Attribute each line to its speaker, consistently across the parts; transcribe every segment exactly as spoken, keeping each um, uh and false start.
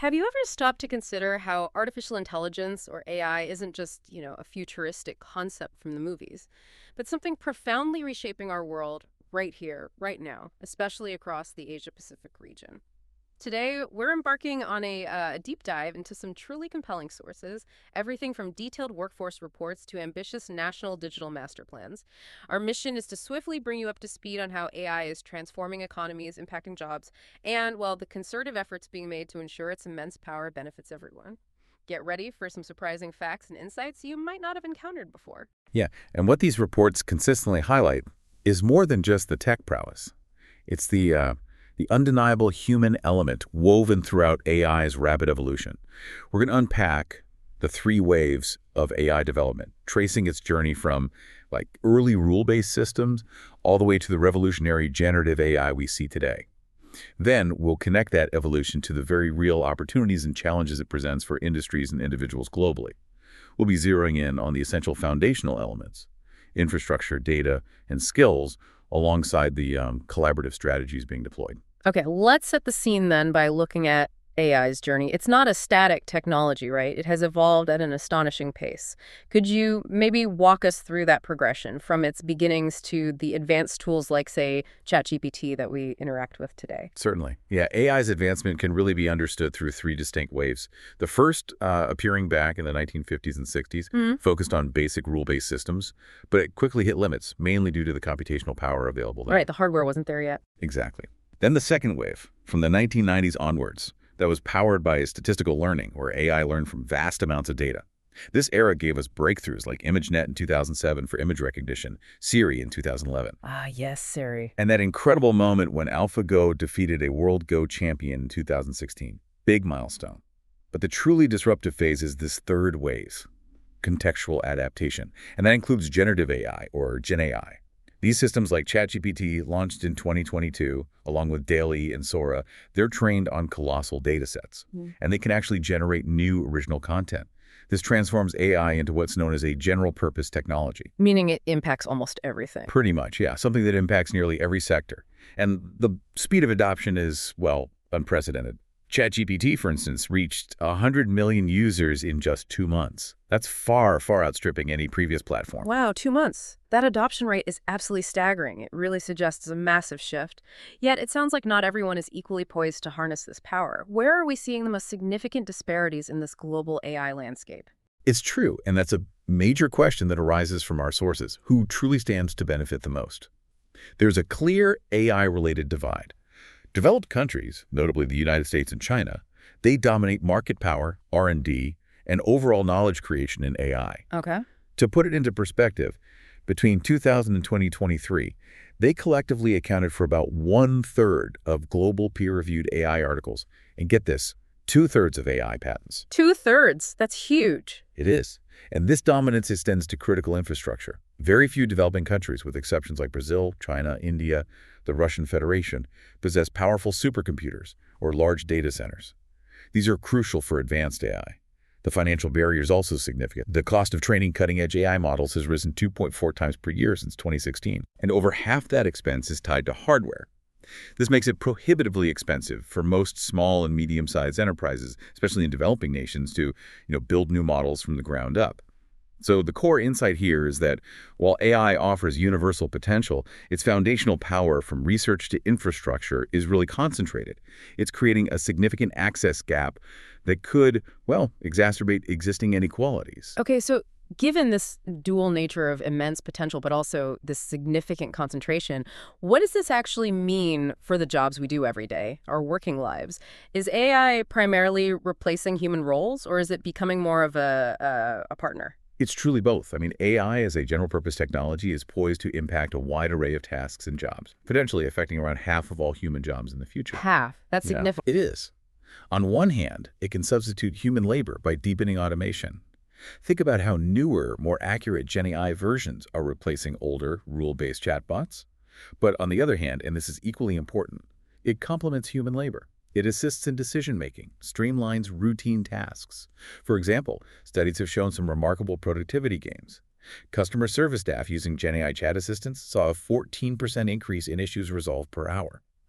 Speaker 1: Have you ever stopped to consider how artificial intelligence or A I isn't just, you know, a futuristic concept from the movies, but something profoundly reshaping our world right here, right now, especially across the Asia-Pacific region? Today, we're embarking on a, uh, a deep dive into some truly compelling sources, everything from detailed workforce reports to ambitious national digital master plans. Our mission is to swiftly bring you up to speed on how A I is transforming economies, impacting jobs, and, well, the concerted efforts being made to ensure its immense power benefits everyone. Get ready for some surprising facts and insights you might not have encountered before.
Speaker 2: Yeah, and what these reports consistently highlight is more than just the tech prowess. It's the uh, the undeniable human element woven throughout A I's rapid evolution. We're going to unpack the three waves of A I development, tracing its journey from like early rule-based systems all the way to the revolutionary generative A I we see today. Then we'll connect that evolution to the very real opportunities and challenges it presents for industries and individuals globally. We'll be zeroing in on the essential foundational elements, infrastructure, data, and skills, alongside the um, collaborative strategies being deployed.
Speaker 1: Okay, let's set the scene then by looking at A I's journey. It's not a static technology, right? It has evolved at an astonishing pace. Could you maybe walk us through that progression from its beginnings to the advanced tools like, say, ChatGPT that we interact with today?
Speaker 2: Certainly. Yeah, A I's advancement can really be understood through three distinct waves. The first, uh, appearing back in the nineteen fifties and sixties,
Speaker 1: Mhm.
Speaker 2: focused on basic rule-based systems, but it quickly hit limits, mainly due to the computational power available then.
Speaker 1: Right, the hardware wasn't there yet.
Speaker 2: Exactly. Then the second wave, from the nineteen nineties onwards, that was powered by statistical learning, where A I learned from vast amounts of data. This era gave us breakthroughs like ImageNet in two thousand seven for image recognition, Siri in two thousand eleven,
Speaker 1: Ah, yes, Siri.
Speaker 2: and that incredible moment when AlphaGo defeated a World Go champion in two thousand sixteen. Big milestone. But the truly disruptive phase is this third wave, contextual adaptation, and that includes generative A I, or Gen A I. These systems like ChatGPT, launched in twenty twenty-two, along with DALL-E and Sora, they're trained on colossal data sets,
Speaker 1: Mm.
Speaker 2: and they can actually generate new original content. This transforms A I into what's known as a general-purpose technology.
Speaker 1: Meaning it impacts almost everything.
Speaker 2: Pretty much, yeah, something that impacts nearly every sector. And the speed of adoption is, well, unprecedented. ChatGPT, for instance, reached one hundred million users in just two months. That's far, far outstripping any previous platform.
Speaker 1: Wow, two months. That adoption rate is absolutely staggering. It really suggests a massive shift. Yet it sounds like not everyone is equally poised to harness this power. Where are we seeing the most significant disparities in this global A I landscape?
Speaker 2: It's true, and that's a major question that arises from our sources. Who truly stands to benefit the most? There's a clear A I-related divide. Developed countries, notably the United States and China, they dominate market power, R and D, and overall knowledge creation in A I.
Speaker 1: Okay.
Speaker 2: To put it into perspective, between two thousand and twenty twenty-three, they collectively accounted for about one-third of global peer-reviewed A I articles. And get this, two-thirds of A I patents.
Speaker 1: Two-thirds. That's huge.
Speaker 2: It is. And this dominance extends to critical infrastructure. Very few developing countries, with exceptions like Brazil, China, India, the Russian Federation, possess powerful supercomputers or large data centers. These are crucial for advanced A I. The financial barrier is also significant. The cost of training cutting-edge A I models has risen two point four times per year since twenty sixteen, and over half that expense is tied to hardware. This makes it prohibitively expensive for most small and medium-sized enterprises, especially in developing nations, to you know, build new models from the ground up. So the core insight here is that while A I offers universal potential, its foundational power from research to infrastructure is really concentrated. It's creating a significant access gap that could, well, exacerbate existing inequalities.
Speaker 1: Okay, so given this dual nature of immense potential, but also this significant concentration, what does this actually mean for the jobs we do every day, our working lives? Is A I primarily replacing human roles, or is it becoming more of a, a, a partner?
Speaker 2: It's truly both. I mean, A I as a general-purpose technology is poised to impact a wide array of tasks and jobs, potentially affecting around half of all human jobs in the future.
Speaker 1: Half. That's
Speaker 2: Yeah,
Speaker 1: significant.
Speaker 2: it is. On one hand, it can substitute human labor by deepening automation. Think about how newer, more accurate Gen A I versions are replacing older, rule-based chatbots. But on the other hand, and this is equally important, it complements human labor. It assists in decision-making, streamlines routine tasks. For example, studies have shown some remarkable productivity gains. Customer service staff using Gen A I chat assistants saw a fourteen percent increase in issues resolved per hour.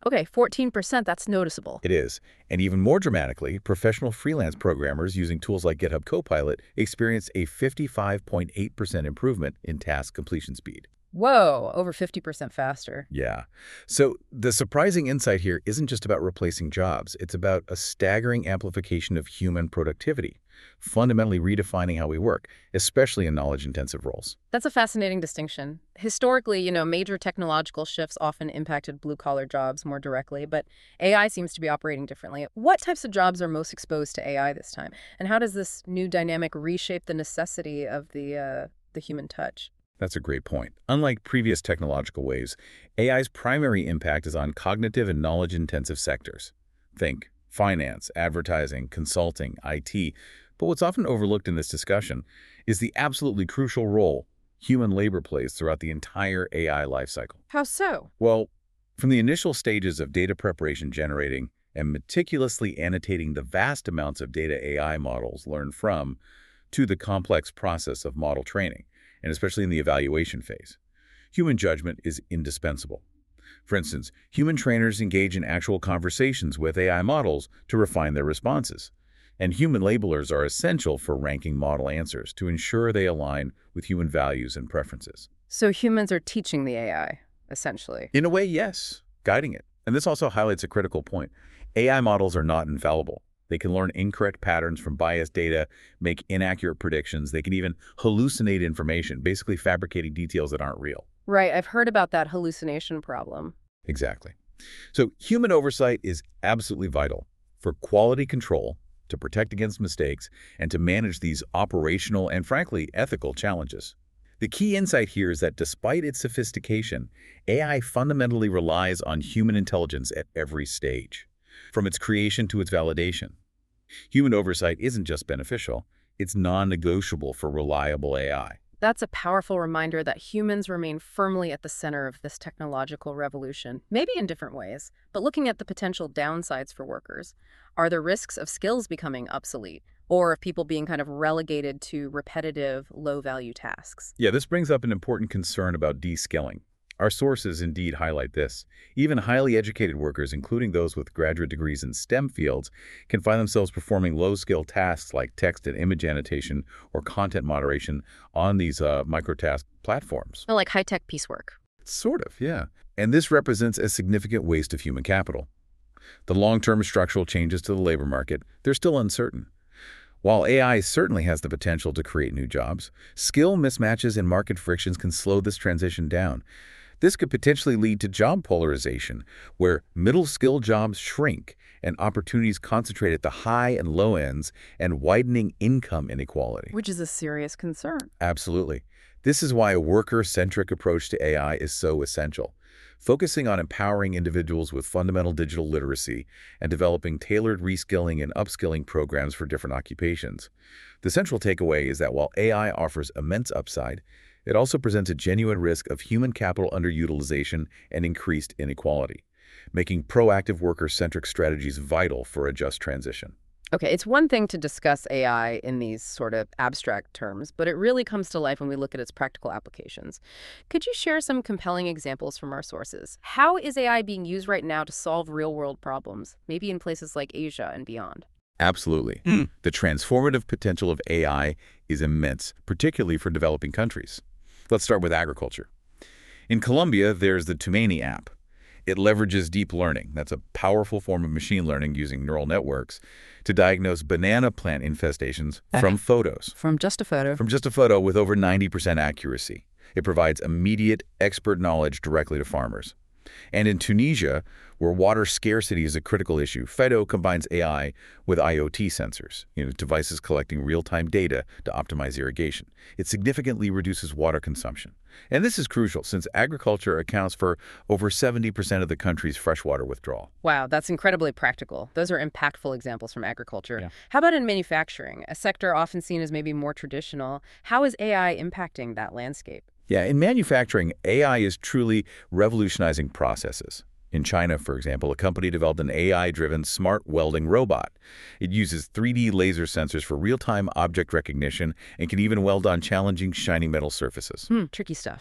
Speaker 1: Okay, fourteen percent, that's noticeable.
Speaker 2: It is. And even more dramatically, professional freelance programmers using tools like GitHub Copilot experienced a fifty-five point eight percent improvement in task completion speed.
Speaker 1: Whoa, over fifty percent faster.
Speaker 2: Yeah. So the surprising insight here isn't just about replacing jobs. It's about a staggering amplification of human productivity, fundamentally redefining how we work, especially in knowledge-intensive roles.
Speaker 1: That's a fascinating distinction. Historically, you know, major technological shifts often impacted blue-collar jobs more directly, but A I seems to be operating differently. What types of jobs are most exposed to A I this time? And how does this new dynamic reshape the necessity of the, uh, the human touch?
Speaker 2: That's a great point. Unlike previous technological waves, A I's primary impact is on cognitive and knowledge-intensive sectors. Think finance, advertising, consulting, I T. But what's often overlooked in this discussion is the absolutely crucial role human labor plays throughout the entire A I lifecycle.
Speaker 1: How so?
Speaker 2: Well, from the initial stages of data preparation generating and meticulously annotating the vast amounts of data A I models learn from, to the complex process of model training, and especially in the evaluation phase, human judgment is indispensable. For instance, human trainers engage in actual conversations with A I models to refine their responses, and human labelers are essential for ranking model answers to ensure they align with human values and preferences.
Speaker 1: So humans are teaching the A I, essentially.
Speaker 2: In a way, yes, guiding it. And this also highlights a critical point. A I models are not infallible. They can learn incorrect patterns from biased data, make inaccurate predictions. They can even hallucinate information, basically fabricating details that aren't real.
Speaker 1: Right, I've heard about that hallucination problem.
Speaker 2: Exactly. So human oversight is absolutely vital for quality control, to protect against mistakes, and to manage these operational and, frankly, ethical challenges. The key insight here is that despite its sophistication, A I fundamentally relies on human intelligence at every stage, from its creation to its validation. Human oversight isn't just beneficial, it's non-negotiable for reliable A I.
Speaker 1: That's a powerful reminder that humans remain firmly at the center of this technological revolution, maybe in different ways. But looking at the potential downsides for workers, are there risks of skills becoming obsolete, or of people being kind of relegated to repetitive, low-value tasks?
Speaker 2: Yeah, this brings up an important concern about de-skilling. Our sources indeed highlight this. Even highly educated workers, including those with graduate degrees in STEM fields, can find themselves performing low-skill tasks like text and image annotation or content moderation on these uh, microtask platforms.
Speaker 1: Like high-tech piecework.
Speaker 2: Sort of, yeah. And this represents a significant waste of human capital. The long-term structural changes to the labor market, they're still uncertain. While A I certainly has the potential to create new jobs, skill mismatches and market frictions can slow this transition down. This could potentially lead to job polarization, where middle-skill jobs shrink and opportunities concentrate at the high and low ends, and widening income inequality.
Speaker 1: Which is a serious concern.
Speaker 2: Absolutely. This is why a worker-centric approach to A I is so essential. Focusing on empowering individuals with fundamental digital literacy and developing tailored reskilling and upskilling programs for different occupations. The central takeaway is that while A I offers immense upside, it also presents a genuine risk of human capital underutilization and increased inequality, making proactive worker-centric strategies vital for a just transition.
Speaker 1: Okay, it's one thing to discuss A I in these sort of abstract terms, but it really comes to life when we look at its practical applications. Could you share some compelling examples from our sources? How is A I being used right now to solve real-world problems, maybe in places like Asia and beyond?
Speaker 2: Absolutely. Mm. The transformative potential of A I is immense, particularly for developing countries. Let's start with agriculture. In Colombia, there's the Tumani app. It leverages deep learning, that's a powerful form of machine learning using neural networks, to diagnose banana plant infestations from photos.
Speaker 1: From just a photo?
Speaker 2: From just a photo with over ninety percent accuracy. It provides immediate, expert knowledge directly to farmers. And in Tunisia, where water scarcity is a critical issue, Fedo combines A I with I O T sensors, you know, devices collecting real-time data to optimize irrigation. It significantly reduces water consumption. And this is crucial since agriculture accounts for over seventy percent of the country's freshwater withdrawal.
Speaker 1: Wow, that's incredibly practical. Those are impactful examples from agriculture.
Speaker 2: Yeah.
Speaker 1: How about in manufacturing, a sector often seen as maybe more traditional? How is A I impacting that landscape?
Speaker 2: Yeah, in manufacturing, A I is truly revolutionizing processes. In China, for example, a company developed an A I-driven smart welding robot. It uses three D laser sensors for real-time object recognition and can even weld on challenging, shiny metal surfaces.
Speaker 1: Hmm, tricky stuff.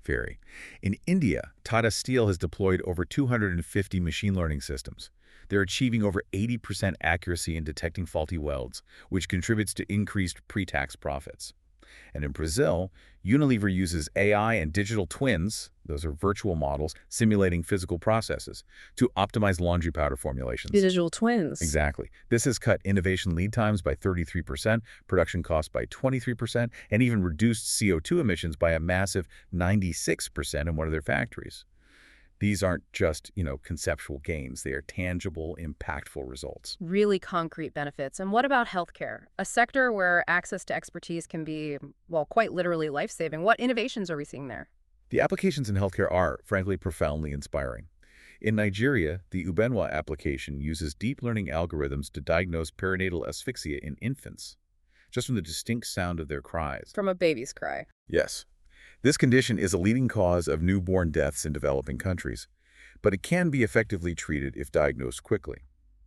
Speaker 2: Very. In India, Tata Steel has deployed over two hundred fifty machine learning systems. They're achieving over eighty percent accuracy in detecting faulty welds, which contributes to increased pre-tax profits. And in Brazil, Unilever uses A I and digital twins, those are virtual models, simulating physical processes, to optimize laundry powder formulations.
Speaker 1: Digital twins.
Speaker 2: Exactly. This has cut innovation lead times by thirty-three percent, production costs by twenty-three percent, and even reduced C O two emissions by a massive ninety-six percent in one of their factories. These aren't just, you know, conceptual gains. They are tangible, impactful results.
Speaker 1: Really concrete benefits. And what about healthcare? A sector where access to expertise can be, well, quite literally life-saving. What innovations are we seeing there?
Speaker 2: The applications in healthcare are, frankly, profoundly inspiring. In Nigeria, the Ubenwa application uses deep learning algorithms to diagnose perinatal asphyxia in infants, just from the distinct sound of their cries.
Speaker 1: From a baby's cry.
Speaker 2: Yes. This condition is a leading cause of newborn deaths in developing countries, but it can be effectively treated if diagnosed quickly.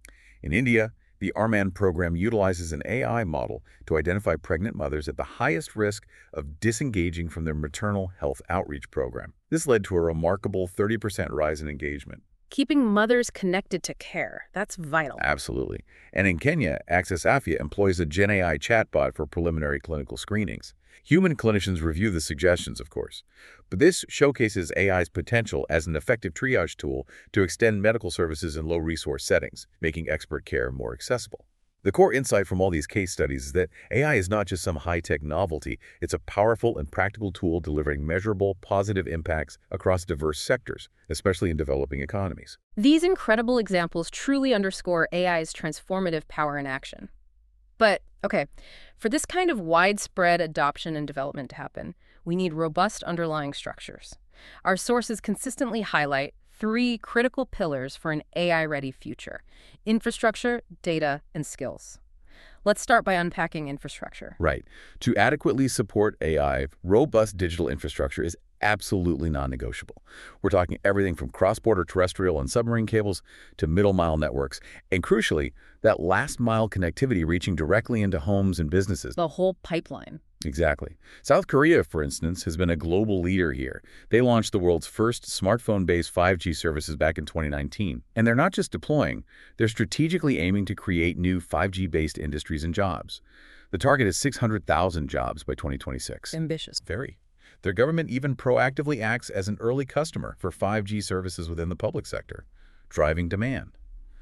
Speaker 2: In India, the ARMAN program utilizes an A I model to identify pregnant mothers at the highest risk of disengaging from their maternal health outreach program. This led to a remarkable thirty percent rise in engagement.
Speaker 1: Keeping mothers connected to care, that's vital.
Speaker 2: Absolutely. And in Kenya, Access Afya employs a Gen A I chatbot for preliminary clinical screenings. Human clinicians review the suggestions, of course, but this showcases A I's potential as an effective triage tool to extend medical services in low-resource settings, making expert care more accessible. The core insight from all these case studies is that A I is not just some high-tech novelty, it's a powerful and practical tool delivering measurable, positive impacts across diverse sectors, especially in developing economies.
Speaker 1: These incredible examples truly underscore A I's transformative power in action. But, okay, for this kind of widespread adoption and development to happen, we need robust underlying structures. Our sources consistently highlight three critical pillars for an A I-ready future: infrastructure, data, and skills. Let's start by unpacking infrastructure.
Speaker 2: Right. To adequately support A I, robust digital infrastructure is absolutely non-negotiable. We're talking everything from cross-border terrestrial and submarine cables to middle-mile networks, and crucially, that last-mile connectivity reaching directly into homes and businesses.
Speaker 1: The whole pipeline.
Speaker 2: Exactly. South Korea, for instance, has been a global leader here. They launched the world's first smartphone-based five G services back in twenty nineteen. And they're not just deploying, they're strategically aiming to create new five G-based industries and jobs. The target is six hundred thousand jobs by twenty twenty-six.
Speaker 1: Ambitious.
Speaker 2: Very. Their government even proactively acts as an early customer for five G services within the public sector, driving demand.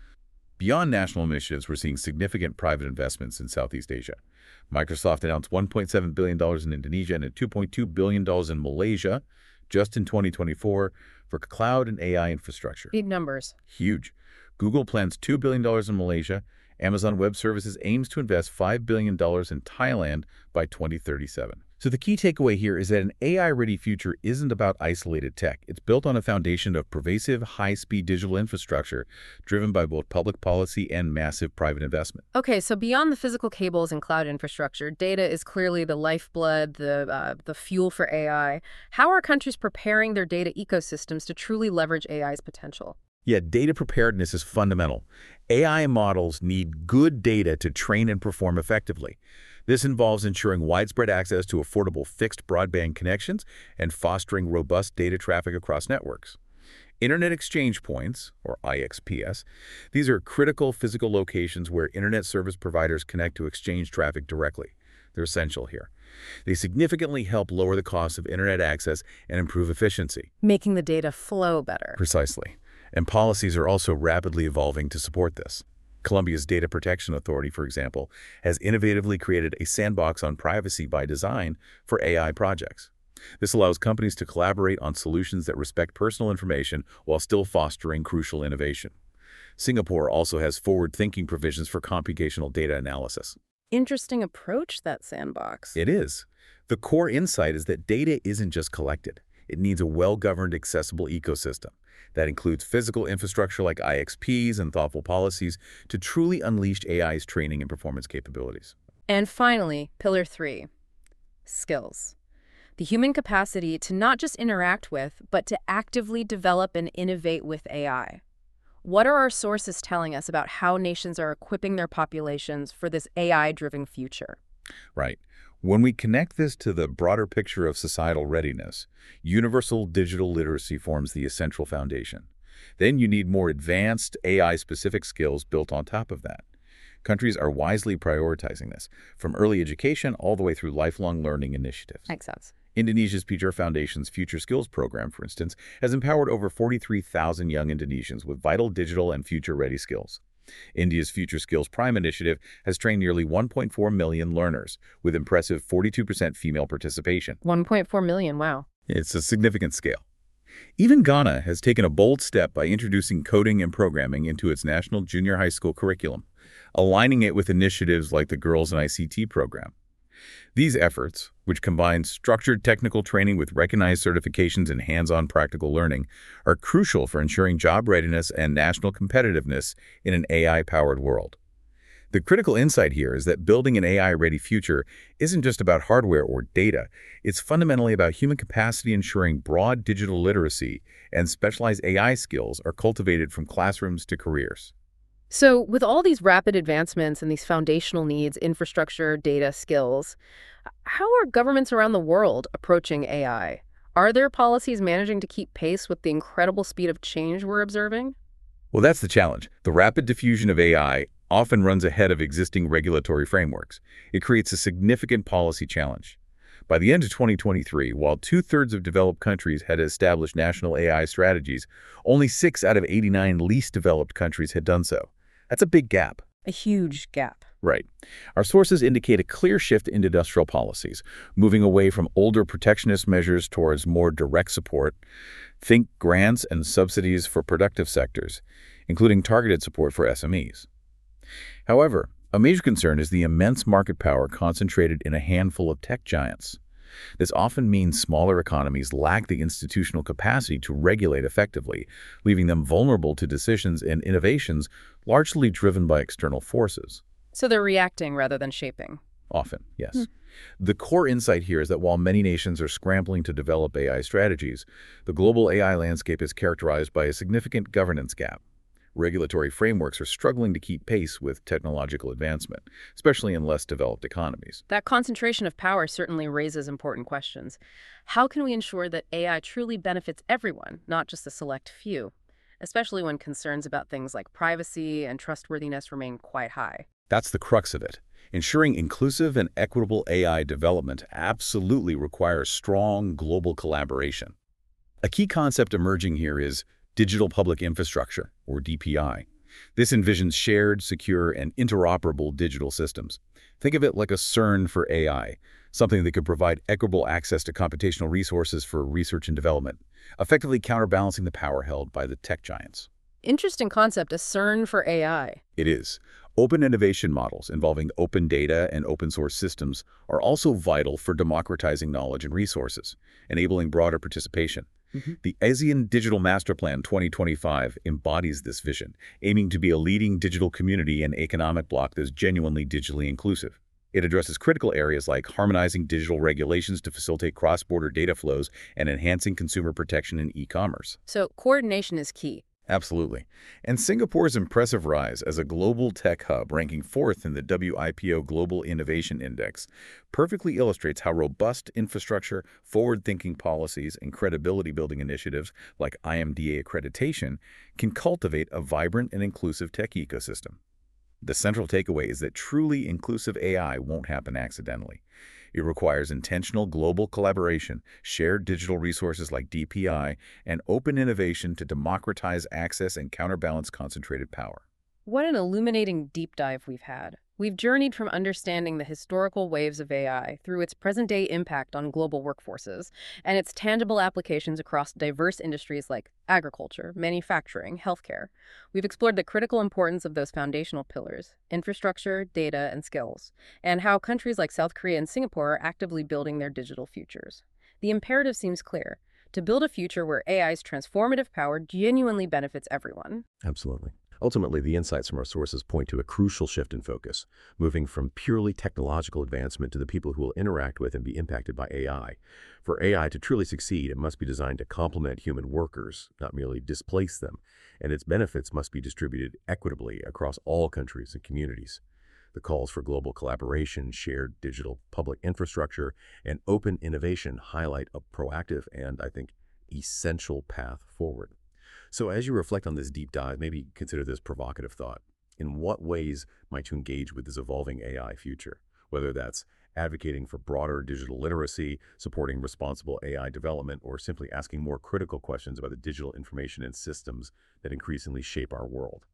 Speaker 2: Beyond national initiatives, we're seeing significant private investments in Southeast Asia. Microsoft announced one point seven billion dollars in Indonesia and two point two billion dollars in Malaysia just in twenty twenty-four for cloud and A I infrastructure.
Speaker 1: Big numbers.
Speaker 2: Huge. Google plans two billion dollars in Malaysia. Amazon Web Services aims to invest five billion dollars in Thailand by twenty thirty-seven. So the key takeaway here is that an A I-ready future isn't about isolated tech. It's built on a foundation of pervasive, high-speed digital infrastructure driven by both public policy and massive private investment.
Speaker 1: Okay, so beyond the physical cables and cloud infrastructure, data is clearly the lifeblood, the, uh, the fuel for A I. How are countries preparing their data ecosystems to truly leverage A I's potential?
Speaker 2: Yeah, data preparedness is fundamental. A I models need good data to train and perform effectively. This involves ensuring widespread access to affordable fixed broadband connections and fostering robust data traffic across networks. Internet exchange points, or I X P S, these are critical physical locations where internet service providers connect to exchange traffic directly. They're essential here. They significantly help lower the cost of internet access and improve efficiency.
Speaker 1: Making the data flow better.
Speaker 2: Precisely. And policies are also rapidly evolving to support this. Colombia's Data Protection Authority, for example, has innovatively created a sandbox on privacy by design for A I projects. This allows companies to collaborate on solutions that respect personal information while still fostering crucial innovation. Singapore also has forward-thinking provisions for computational data analysis.
Speaker 1: Interesting approach, that sandbox.
Speaker 2: It is. The core insight is that data isn't just collected. It needs a well-governed, accessible ecosystem that includes physical infrastructure like I X Ps and thoughtful policies to truly unleash A I's training and performance capabilities.
Speaker 1: And finally, pillar three, skills. The human capacity to not just interact with, but to actively develop and innovate with A I. What are our sources telling us about how nations are equipping their populations for this A I-driven future?
Speaker 2: Right. When we connect this to the broader picture of societal readiness, universal digital literacy forms the essential foundation. Then you need more advanced A I-specific skills built on top of that. Countries are wisely prioritizing this, from early education all the way through lifelong learning initiatives.
Speaker 1: Makes sense.
Speaker 2: Indonesia's P J R Foundation's Future Skills program, for instance, has empowered over forty-three thousand young Indonesians with vital digital and future-ready skills. India's Future Skills Prime initiative has trained nearly one point four million learners, with impressive forty-two percent female participation.
Speaker 1: one point four million, wow.
Speaker 2: It's a significant scale. Even Ghana has taken a bold step by introducing coding and programming into its national junior high school curriculum, aligning it with initiatives like the Girls in I C T program. These efforts, which combine structured technical training with recognized certifications and hands-on practical learning, are crucial for ensuring job readiness and national competitiveness in an A I-powered world. The critical insight here is that building an A I-ready future isn't just about hardware or data. It's fundamentally about human capacity ensuring broad digital literacy and specialized A I skills are cultivated from classrooms to careers.
Speaker 1: So with all these rapid advancements and these foundational needs, infrastructure, data, skills, how are governments around the world approaching A I? Are their policies managing to keep pace with the incredible speed of change we're observing?
Speaker 2: Well, that's the challenge. The rapid diffusion of A I often runs ahead of existing regulatory frameworks. It creates a significant policy challenge. By the end of twenty twenty-three, while two-thirds of developed countries had established national A I strategies, only six out of eighty-nine least developed countries had done so. That's a big gap.
Speaker 1: A huge gap.
Speaker 2: Right. Our sources indicate a clear shift in industrial policies, moving away from older protectionist measures towards more direct support. Think grants and subsidies for productive sectors, including targeted support for S M Es. However, a major concern is the immense market power concentrated in a handful of tech giants. This often means smaller economies lack the institutional capacity to regulate effectively, leaving them vulnerable to decisions and innovations largely driven by external forces.
Speaker 1: So they're reacting rather than shaping.
Speaker 2: Often, yes.
Speaker 1: Hmm.
Speaker 2: The core insight here is that while many nations are scrambling to develop A I strategies, the global A I landscape is characterized by a significant governance gap. Regulatory frameworks are struggling to keep pace with technological advancement, especially in less developed economies.
Speaker 1: That concentration of power certainly raises important questions. How can we ensure that A I truly benefits everyone, not just a select few, especially when concerns about things like privacy and trustworthiness remain quite high?
Speaker 2: That's the crux of it. Ensuring inclusive and equitable A I development absolutely requires strong global collaboration. A key concept emerging here is Digital Public Infrastructure, or D P I. This envisions shared, secure, and interoperable digital systems. Think of it like a CERN for A I, something that could provide equitable access to computational resources for research and development, effectively counterbalancing the power held by the tech giants.
Speaker 1: Interesting concept, a CERN for A I.
Speaker 2: It is. Open innovation models involving open data and open source systems are also vital for democratizing knowledge and resources, enabling broader participation. Mm-hmm. The ASEAN Digital Master Plan twenty twenty-five embodies this vision, aiming to be a leading digital community and economic bloc that is genuinely digitally inclusive. It addresses critical areas like harmonizing digital regulations to facilitate cross-border data flows and enhancing consumer protection in e-commerce.
Speaker 1: So coordination is key.
Speaker 2: Absolutely. And Singapore's impressive rise as a global tech hub, ranking fourth in the W I P O Global Innovation Index, perfectly illustrates how robust infrastructure, forward-thinking policies, and credibility-building initiatives like I M D A accreditation can cultivate a vibrant and inclusive tech ecosystem. The central takeaway is that truly inclusive A I won't happen accidentally. It requires intentional global collaboration, shared digital resources like D P I, and open innovation to democratize access and counterbalance concentrated power.
Speaker 1: What an illuminating deep dive we've had. We've journeyed from understanding the historical waves of A I through its present-day impact on global workforces and its tangible applications across diverse industries like agriculture, manufacturing, healthcare. We've explored the critical importance of those foundational pillars, infrastructure, data, and skills, and how countries like South Korea and Singapore are actively building their digital futures. The imperative seems clear: to build a future where A I's transformative power genuinely benefits everyone.
Speaker 3: Absolutely. Ultimately, the insights from our sources point to a crucial shift in focus, moving from purely technological advancement to the people who will interact with and be impacted by A I. For A I to truly succeed, it must be designed to complement human workers, not merely displace them, and its benefits must be distributed equitably across all countries and communities. The calls for global collaboration, shared digital public infrastructure, and open innovation highlight a proactive and, I think, essential path forward. So as you reflect on this deep dive, maybe consider this provocative thought. In what ways might you engage with this evolving A I future? Whether that's advocating for broader digital literacy, supporting responsible A I development, or simply asking more critical questions about the digital information and systems that increasingly shape our world.